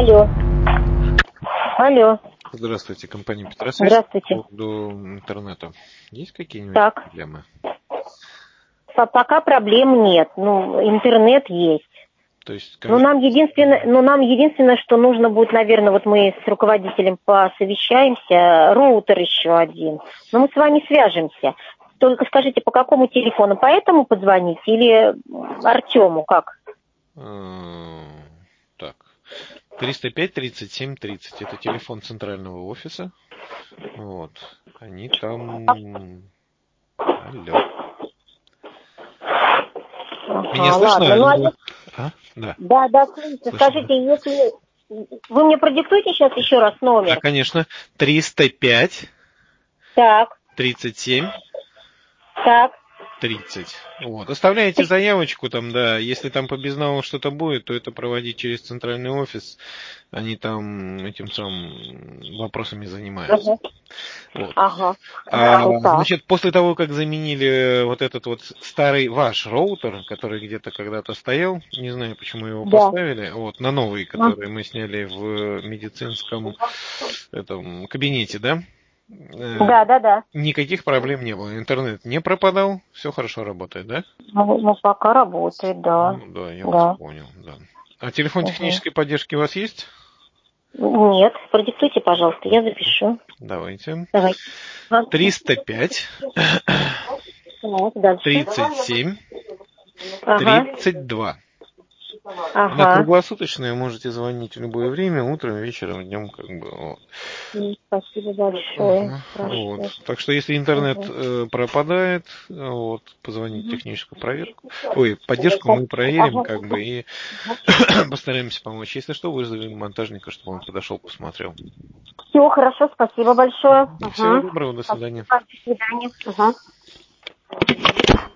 Алло. Алло. Здравствуйте, компания Петросвязь. Здравствуйте. По поводу интернета. Есть какие-нибудь проблемы? Пока проблем нет. Интернет есть. То есть, Нам единственное, что нужно будет, наверное, вот мы с руководителем посовещаемся, роутер еще один. Но мы с вами свяжемся. Только скажите, по какому телефону? По этому позвонить или Артему как? Так. 305-37-30. Это телефон центрального офиса. Вот. Они там... Алло. Меня слышно? Ладно. Да. Да, слышно. Скажите, если... Вы мне продиктуете сейчас еще раз номер? Да, конечно. 305. Так. 37. Так. 30. Вот. Оставляете заявочку там, да. Если там по безналу что-то будет, то это проводить через центральный офис. Они там этим самым вопросами занимаются. Вот. Значит, после того, как заменили вот этот вот старый ваш роутер, который где-то когда-то стоял, не знаю, почему его поставили, вот, на новый, который мы сняли в медицинском этом кабинете, да? Да. Никаких проблем не было. Интернет не пропадал, все хорошо работает, да? Пока работает, да. Да, я вас понял, да. А телефон технической поддержки у вас есть? Нет, продиктуйте, пожалуйста, я запишу. Давайте. Давай. 305 37 32. Она круглосуточная, можете звонить в любое время, утром, вечером, днем, как бы. Вот. Спасибо большое. Вот. Так что если интернет пропадает, вот, позвонить в техническую проверку. Поддержку мы проверим, как бы, и постараемся помочь. Если что, вызовем монтажника, чтобы он подошел, посмотрел. Все хорошо, спасибо большое. Всего доброго, до свидания. До свидания.